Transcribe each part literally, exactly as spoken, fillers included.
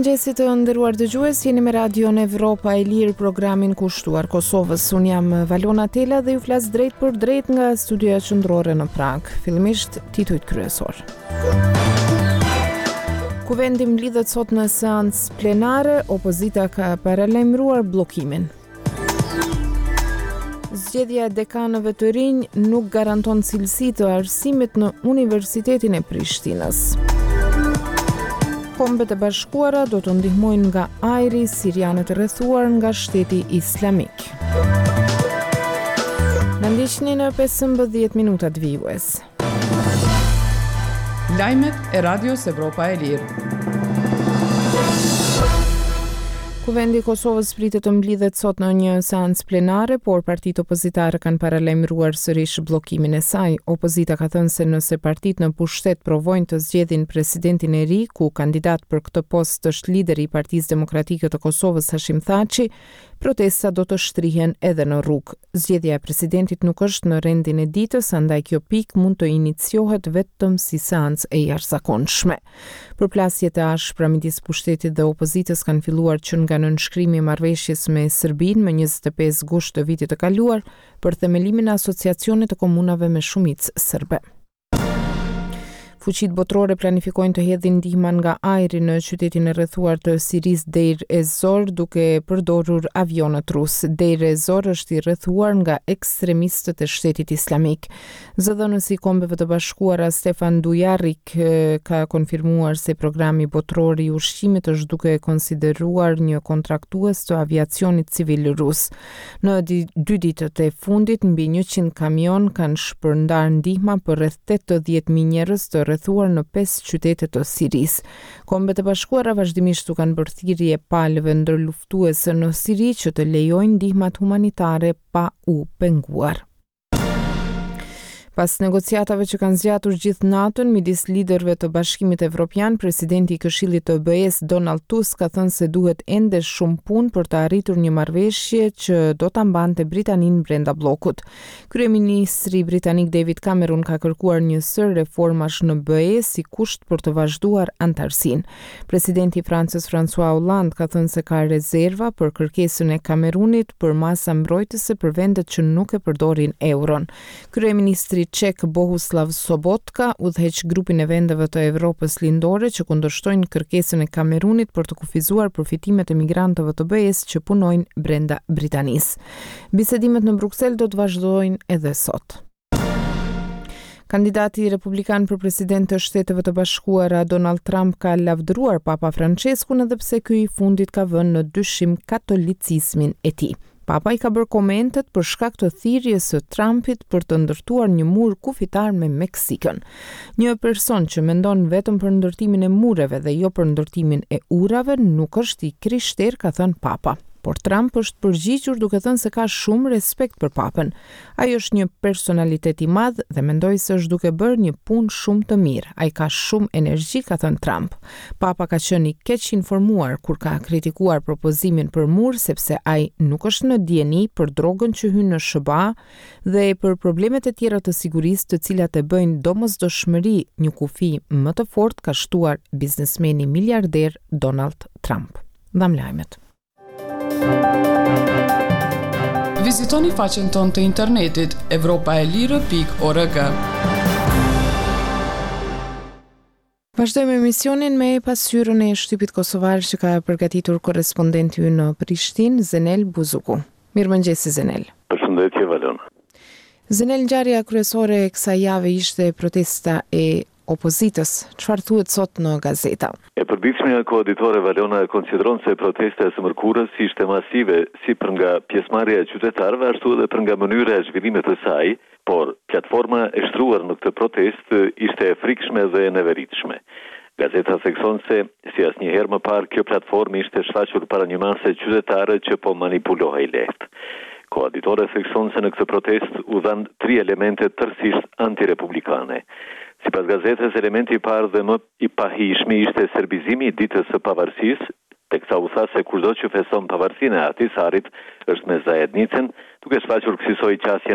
Mirëmëngjesit të nderuar dëgjues, jeni me Radion Evropa e Lirë, programin kushtuar Kosovës. Unë jam Valona Tela dhe ju flas drejt për drejt nga studioja qendrore në Prag. Fillimisht titujt kryesor. Kuvendi mblidhet sot në seancë plenare, opozita ka paralajmëruar bllokimin. Zgjedhja e dekanëve të rinj nuk garanton cilësi të arsimit në Universitetin e Prishtinës. Kombet e Bashkuara do të ndihmojnë nga ajri sirianët e rrethuar nga Shteti Islamik. Në ndiqni në pesëmbëdhjetë minutat vijues. Lajmet e Radios Evropa e Lirë. Kuvendi i Kosovës pritet të mblidhet sot në një seancë plenare, por partitë opozitare kanë paralajmëruar sërish bllokimin e saj. Opozita ka thënë se nëse partitë në pushtet provojnë të zgjedhin presidentin e ri, ku kandidat për këtë post është lideri i Partisë Demokratike të Kosovës Hashim Thaçi, protesta do të shtrihen edhe në rrugë. Zgjedhja e presidentit nuk është në rendin e ditës, andaj kjo pikë mund të iniciohet vetëm si seancë e jashtëzakonshme. Përplasjet e ashpra midis pushtetit dhe opozitës kanë filluar që nga nënshkrimi i marrëveshjes me Serbinë më njëzet e pesë gusht të vitit të kaluar për themelimin e asociacionit të komunave me shumicë serbe. Fuqitë botërore planifikojnë të hedhin ndihmën nga ajri në qytetin e rrethuar të Siris Deir ez-Zor duke përdorur avionët rus. Deir ez-Zor është i rrethuar nga ekstremistët e Shtetit Islamik. Zëdhënësi i Kombeve të Bashkuara Stefan Dujarric ka konfirmuar se programi botëror i ushqimit është duke konsideruar një kontraktues të aviacionit civil rus. Në dy ditët e fundit mbi njëqind kamion kanë shpërndar ndihma për rreth tetëdhjetë mijë njerëz të rrethuar në pesë qytete të Siris. Kombet e Bashkuara vazhdimisht u kanë bërë thirrje palëve ndërluftuese në Siri që të lejojnë ndihmat humanitare pa u penguar. Pas negociatave që kanë zgjatur gjithë natën midis liderëve të Bashkimit Evropian, presidenti i Këshillit të B E-s Donald Tusk ka thënë se duhet ende shumë punë për të arritur një marrëveshje që do ta mbante Britaninë brenda bllokut. Kryeministri britanik David Cameron ka kërkuar një sër reformash në B E si kusht për të vazhduar antarësinë. Presidenti i Francës François Hollande ka thënë se ka rezerva për kërkesën e Kamerunit për masa mbrojtëse për vendet që nuk e përdorin euron. Kryeministri Çek Bohuslav Sobotka udhëheq grupin e vendeve të Evropës lindore që kundërshtojnë kërkesën e Kamerunit për të kufizuar përfitimet e migrantëve të B E-s që punojnë brenda Britanisë. Bisedimet në Bruksel do të vazhdojnë edhe sot. Kandidati republikan për president të Shteteve të Bashkuara Donald Trump ka lavdëruar Papa Franceskun edhe pse ky i fundit ka vënë në dyshim katolicizmin e tij. Papa i ka bërë komentet për shkak të thirrjes së Trumpit për të ndërtuar një mur kufitar me Meksikën. Një person që mendon vetëm për ndërtimin e mureve dhe jo për ndërtimin e urave nuk është i krishterë, ka thënë Papa. Por Trump është përgjigjur duke thënë se ka shumë respekt për Papën. Ai është një personalitet i madh dhe mendoj se është duke bërë një punë shumë të mirë. Ai ka shumë energji, ka thënë Trump. Papa ka qenë i keq informuar kur ka kritikuar propozimin për mur sepse ai nuk është në dieni për drogën që hyn në Sh B A dhe për problemet e tjera të sigurisë të cilat e bëjnë domosdoshmëri një kufi më të fortë, ka shtuar biznesmeni miliarder Donald Trump. Dham lajmet. Vizitoni faqen tonë të internetit evropaelire pikë org. Vazhdojmë emisionin me pasqyrën e shtypit kosovar që ka përgatitur korrespondenti ynë në Prishtinë, Zenel Buzuku. Mirëmëngjes Zenel. Përshëndetje Valona. Zenel, ngjarja kryesore e kësaj jave ishte protesta e opozitës. Çfarë thuhet sot në gazeta? E përditshmja koaditore Valona konsideron se protesta e së mërkurës ishte masive si për nga pjesëmarrja e qytetarëve ashtu edhe për nga mënyra e zhvillimit të saj, por platforma e shtruar në këtë protestë ishte e frikshme dhe e neveritshme. Gazeta thekson se si asnjëherë më parë kjo platformë ishte shfaqur para një mase qytetare që po manipulohej lehtë. Koaditore thekson se në këtë protestë u dhanë tri elemente tërësisht antirepublikane. Sipas gazetës, elementi i parë dhe më i pahishmi ishte serbizimi i ditës së pavarësisë, teksa u tha se kushdo që feson pavarësinë e Ahtisarit është me zajednicën, duke shfaqur kësaj qasjen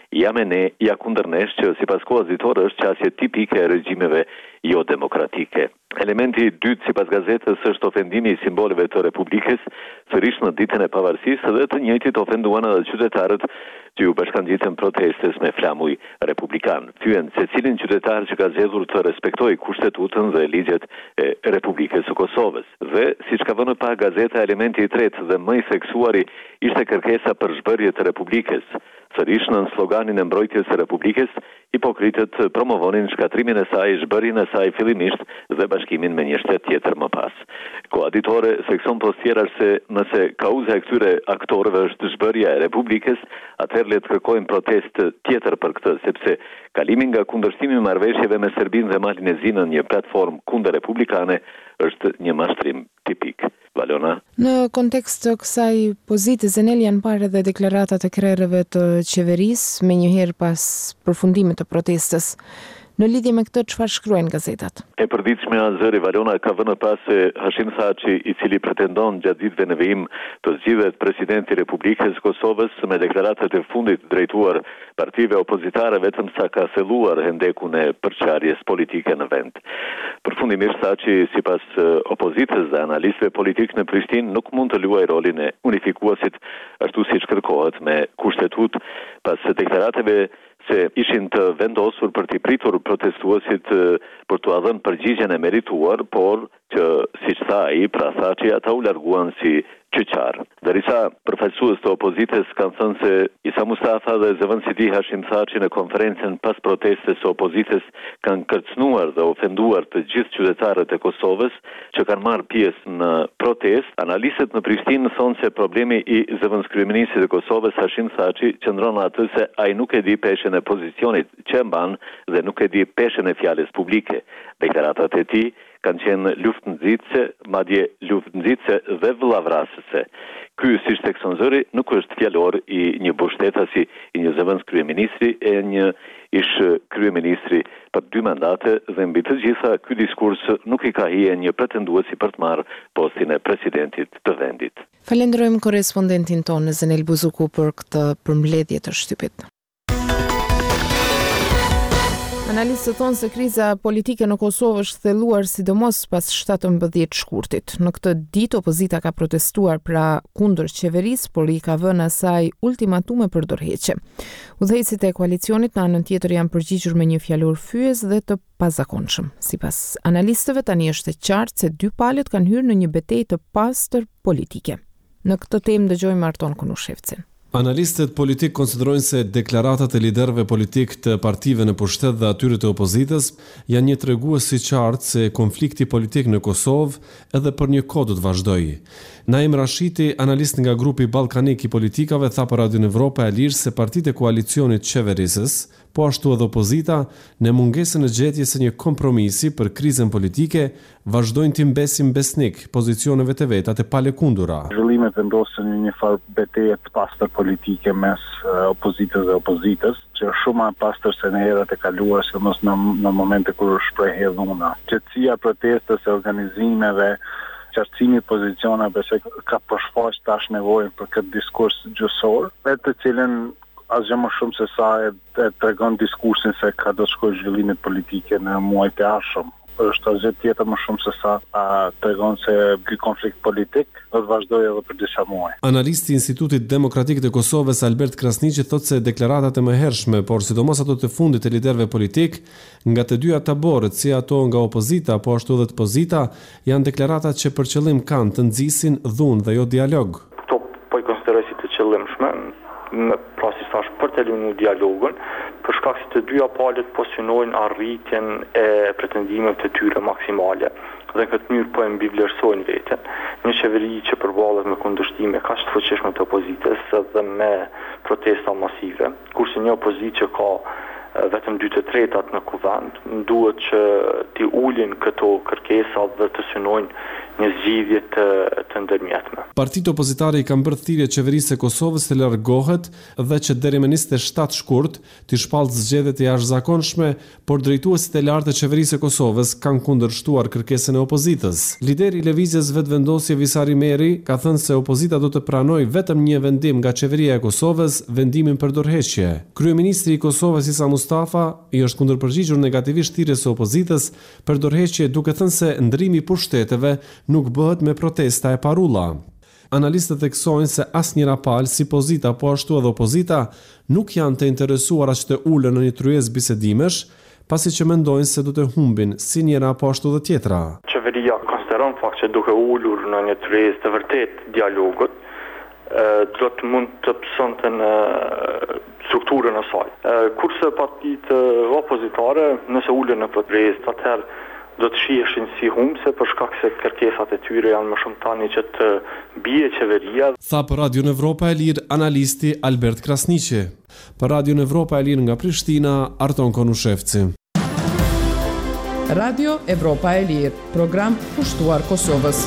jam e ne ja kundërnesh që sipas kohës ditore është qasje tipike e regjimeve jo demokratike. Elementi i dytë sipas gazetës është ofendimi i simboleve të Republikës, sërish në ditën e pavarësisë dhe të njëjtit ofenduan edhe qytetarët që u bashkangjitën protestes me flamuj republikan. Thyen secilin qytetar që ka zgjedhur të respektojë kushtetutën dhe ligjet e Republikës së Kosovës. Dhe siç ka vënë pa gazeta, elementi i tretë dhe më i theksuari ishte kërkesa për zhbërje të Republikës. Sërish në sloganin e mbrojtjes së Republikës, hipokritët promovonin shkatrimin e saj, zhbërjen e saj fillimisht dhe bashkimin me një shtet tjetër më pas. Koha ditore sekson postjerar se nëse kauza e këtyre aktorëve është zhbërja e Republikës, atëherë le të kërkojnë protest tjetër për këtë, sepse kalimi nga kundërshtimi i marrëveshjeve me Serbinë dhe Malin e Zi në një platformë kundër republikane është një mashtrim tipik. Valona. Në kontekst të kësaj pozite, Zenel, janë parë edhe deklaratat e krerëve të qeverisë me njëherë pas përfundimit të protestës. Në lidhje me këtë, çfarë shkruajnë gazetat? E përditshme Azëri Valona ka vënë pas se Hashim Thaçi, i cili pretendon gjatë ditëve në vijim të zgjidhet presidenti i Republikës së Kosovës, me deklaratat e fundit drejtuar partive opozitare, vetëm sa ka thelluar hendekun e përçarjes politike në vend. Përfundimisht Thaçi, sipas opozitës dhe analistëve politik në Prishtinë, nuk mund të luajë rolin e unifikuesit ashtu siç kërkohet me kushtetutë pas deklaratave se ishin të vendosur për t'i pritur protestuesit për t'u dhënë përgjigjen e merituar, por që, siç tha ai, pra Thaçi, ata u larguan si qyqar. Derisa përfaqësues të opozitës kanë thënë se Isa Mustafa dhe zëvendësiti Hashim Thaçi në konferencën pas protestës së opozitës kanë kërcënuar dhe ofenduar të gjithë qytetarët e Kosovës që kanë marrë pjesë në protestë. Analistët në Prishtinë thonë se problemi i zëvendëskryeministit të Kosovës Hashim Thaçi qëndron atë se ai nuk e di peshën e pozicionit që mban dhe nuk e di peshën e fjalës publike. Deklaratat e tij kanë qenë luftënxitëse, madje luftënxitëse dhe vëllavrasëse. Ky, siç thekson Zëri, nuk është fjalor i një mbështetasi i një zëvendës kryeministri e një ish kryeministri për dy mandate, dhe mbi të gjitha ky diskurs nuk i ka hije një pretenduesi për të marrë postin e presidentit të vendit. Falenderojmë korrespondentin tonë Zenel Buzuku për këtë përmbledhje të shtypit. Analistët thonë se kriza politike në Kosovë është thelluar sidomos pas shtatëmbëdhjetë shkurtit. Në këtë ditë opozita ka protestuar pra kundër qeverisë, por i ka vënë asaj ultimatume për dorëheqje. Udhëheqësit e koalicionit në anën tjetër janë përgjigjur me një fjalor fyes dhe të pazakonshëm. Sipas analistëve, tani është e qartë se dy palët kanë hyrë në një betejë të pastër politike. Në këtë temë dëgjojmë Arton Kunushevcin. Analistët politik konsiderojnë se deklaratat e liderëve politik të partive në pushtet dhe atyre të opozitës janë një tregues i qartë se konflikti politik në Kosovë edhe për një kohë do të vazhdojë. Naim Rashiti, analist nga grupi ballkanik i politikave, tha për Radion Evropa e Lirë se partitë e koalicionit qeverisës, po ashtu edhe opozita, në mungesën e gjetjes së një kompromisi për krizën politike, vazhdojnë të mbesin besnik pozicioneve të veta të palekundura. Zhvillimet vendosen në një farë betejë të pastër politike mes opozitës dhe opozitës, që është shumë më pastër se në herat e kaluara, sidomos në, në momente kur shprehej dhuna. Qetësia protestës e organizimeve, qartësimi i pozicioneve se ka përshfaq tash nevojën për këtë diskurs gjyqësor, me të cilën asgjë më shumë se sa e, e tregon diskursin se ka do të shkojë zhvillimet politike në muajt e ardhshëm. Është asgjë tjetër më shumë se sa a, tregon se ky konflikt politik do të vazhdojë edhe për disa muaj. Analisti i Institutit Demokratik të Kosovës Albert Krasniqi thotë se deklaratat e mëhershme, por sidomos ato të fundit të liderëve politik, nga të dyja taborët, si ato nga opozita po ashtu edhe të pozita, janë deklaratat që për qëllim kanë të nxisin dhunë dhe jo dialog. Këto po i konsideroj si të qëllimshme, në pra si thash për të lënë dialogun, për shkak se të dyja palët po synojnë arritjen e pretendimeve të tyre maksimale. Dhe në këtë mënyrë po e mbivlerësojnë veten. Një qeveri që përballet me kundërshtime kaq të fuqishme të opozitës dhe me protesta masive, kurse një opozitë që ka vetëm dy të tretat në kuvend. Duhet që t'i ulin këto kërkesa dhe të synojnë një zgjidhje të, të ndërmjetme. Partitë opozitare i kanë bërë thirrje qeverisë së Kosovës të largohet dhe që deri më njëzet e shtatë shkurt të shpallë zgjedhjet e jashtëzakonshme, por drejtuesit e lartë të qeverisë së Kosovës kanë kundërshtuar kërkesën e opozitës. Lideri i lëvizjes Vetëvendosje Visari Meri ka thënë se opozita do të pranojë vetëm një vendim nga qeveria e Kosovës, vendimin për dorëheqje. Kryeministri i Kosovës Isa Mustafa i është kundërpërgjigjur negativisht thirrjes së opozitës për dorëheqje, duke thënë se ndrimi i pushteteve nuk bëhet me protesta e parulla. Analistët theksojnë se asnjëra palë, si pozita po ashtu edhe opozita, nuk janë të interesuara që të ulën në një tryezë bisedimesh, pasi që mendojnë se do të humbin si njëra po ashtu dhe tjetra. Qeveria konsideron fakt që duke ulur në një tryezë të vërtet dialogut, do të mund të pësonte në strukturën e saj. Kurse partitë opozitare, nëse ulen në tryezë, atëherë do të shiheshin si humbse për shkak se kërkesat e tyre janë më shumë tani që të bie qeveria. Tha për Radio Evropa e Lirë analisti Albert Krasniqi. Për Radio Evropa e Lirë nga Prishtina, Arton Konushevci. Radio Evropa e Lirë, program pushtuar Kosovës.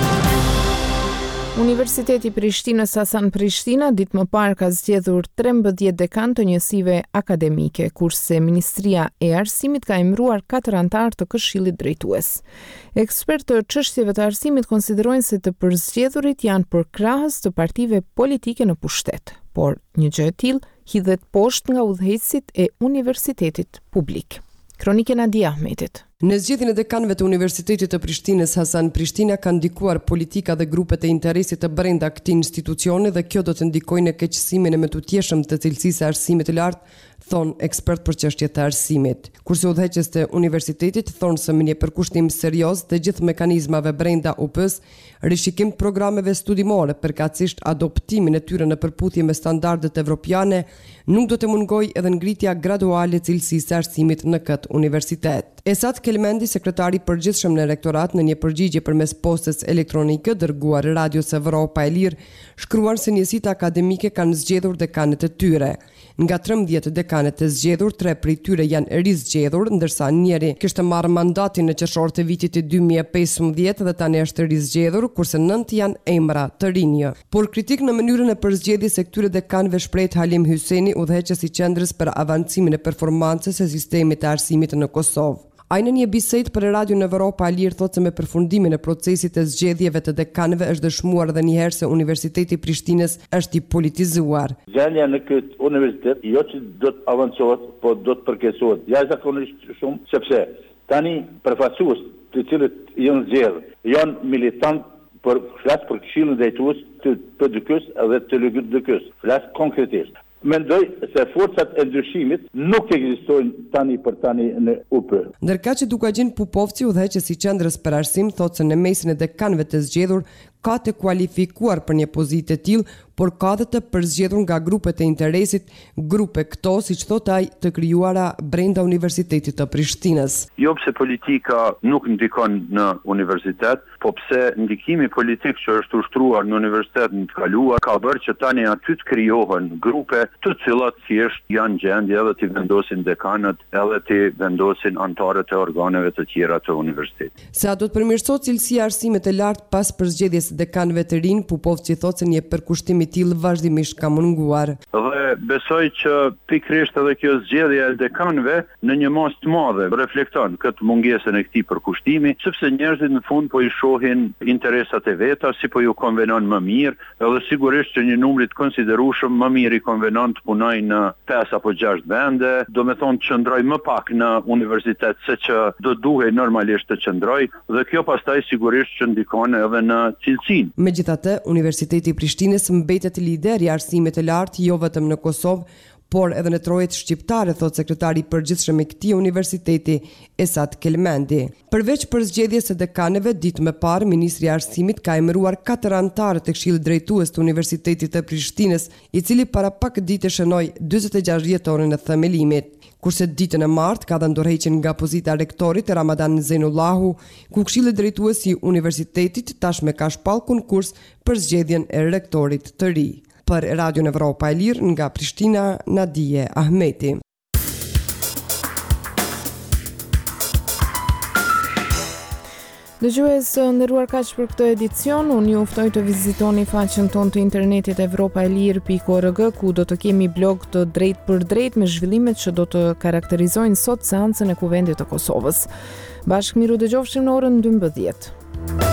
Universiteti i Prishtinës Hasan Prishtina ditë më parë ka zgjedhur trembëdhjetë dekan të njësive akademike, kurse Ministria e Arsimit ka emëruar katër anëtar të Këshillit Drejtues. Ekspertë të çështjeve të arsimit konsiderojnë se të përzgjedhurit janë përkrahës të partive politike në pushtet, por një gjë e tillë hidhet poshtë nga udhëheqësit e universitetit publik. Kronikë Nadia Ahmetit. Në zgjedhjen e dekanëve të Universitetit të Prishtinës Hasan Prishtina kanë ndikuar politika dhe grupet e interesit të brenda këtij institucioni dhe kjo do të ndikojë në keqësimin e mëtutjeshëm të cilësisë së arsimit të lartë, thon ekspert për çështjet e arsimit. Kurse udhëheqës të universitetit thonë se me një përkushtim serioz të gjithë mekanizmave brenda U P-s, rishikim të programeve studimore, përkatësisht adoptimin e tyre në përputhje me standardet evropiane, nuk do të mungojë edhe ngritja graduale e cilësisë së arsimit në këtë universitet. Esat Kelmendi, sekretari i përgjithshëm në rektorat, në një përgjigje përmes postës elektronike dërguar Radios Evropa e Lirë, shkruan se njësitë akademike kanë zgjedhur dekanët e tyre. Nga trembëdhjetë dekanët e zgjedhur, tre prej tyre janë rizgjedhur, ndërsa njëri kishte marrë mandatin në qershor të vitit të dy mijë e pesëmbëdhjetë dhe tani është rizgjedhur, kurse nënt janë emra të rinj. Por kritik në mënyrën e përzgjedhjes së këtyre dekanëve shpreh Halim Hyseni, udhëheqës i qendrës për avancimin e performancës së sistemit të arsimit në Kosovë. Ai në një bisedë për Radio në Evropa e Lirë thotë se me përfundimin e procesit të zgjedhjeve të dekanëve është dëshmuar edhe një herë se Universiteti i Prishtinës është i politizuar. Zgjedhja në këtë universitet jo që do të avancohet, po do të përkeqësohet. Jashtëzakonisht shumë, sepse tani përfaqësues të cilët janë zgjedhur janë militant për flas për Këshillin Drejtues të P D K-s edhe të L G D K-s. Flas konkretisht. Mendoj se forcat e ndryshimit nuk ekzistojnë tani për tani në U P. Ndërka që Dukagjin Pupovci, udhëheqës i qendrës për arsim, thotë se në mesin e dekanëve të zgjedhur ka të kualifikuar për një pozitë të tillë, por ka dhe të përzgjedhur nga grupet e interesit, grupe këto, siç thot ai, të krijuara brenda Universitetit të Prishtinës. Jo pse politika nuk ndikon në universitet, po pse ndikimi politik që është ushtruar në universitet në të kaluar ka bërë që tani aty të krijohen grupe të cilat thjesht janë gjendje edhe të vendosin dekanët, edhe të vendosin anëtarët e organeve të tjera të universitetit. Sa do të përmirësohet cilësia e arsimit të lartë pas përzgjedhjes dekanëve të rinj, Pupovci thotë se një përkushtim i tillë vazhdimisht ka munguar. Dhe besoj që pikërisht edhe kjo zgjedhje e dekanëve në një mas të madhe reflekton këtë mungesën e këtij përkushtimi, sepse njerëzit në fund po i shohin interesat e veta, si po ju konvenon më mirë, edhe sigurisht që një numër të konsiderueshëm më mirë i konvenon të punojë në pesë apo gjashtë vende, do me thonë të qëndroj më pak në universitet se që do duhej normalisht të qëndroj, dhe kjo pastaj sigurisht që ndikon edhe në cilësinë. Megjithatë, Universiteti i Prishtinës mbetet lider i arsimit të lartë jo vetëm në Kosovë, por edhe në trojet shqiptare, thot sekretari i përgjithshëm i këtij universiteti, Esat Kelmendi. Përveç përzgjedhjes së dekanëve, ditë më parë, Ministri i Arsimit ka emëruar katër anëtarë të Këshillit Drejtues të Universitetit të Prishtinës, i cili para pak ditë shënoi dyzet e gjashtë vjetorin e themelimit. Kurse ditën e martë ka dhënë dorëheqjen nga pozita e rektorit Ramadan Zenullahu, ku Këshilli Drejtues i Universitetit tashmë ka shpall konkurs për zgjedhjen e rektorit të ri. Për Radio Evropa e Lirë nga Prishtina, Nadije Ahmeti. Dëgjues nderuar kaq për këtë edicion, unë ju ftoj të vizitoni faqen tonë të internetit evropa e lirë pikë org, ku do të kemi blog të drejt për drejt me zhvillimet që do të karakterizojnë sot seancën e Kuvendit të Kosovës. Bashkë miru dëgjofshim në orën dymbëdhjetë.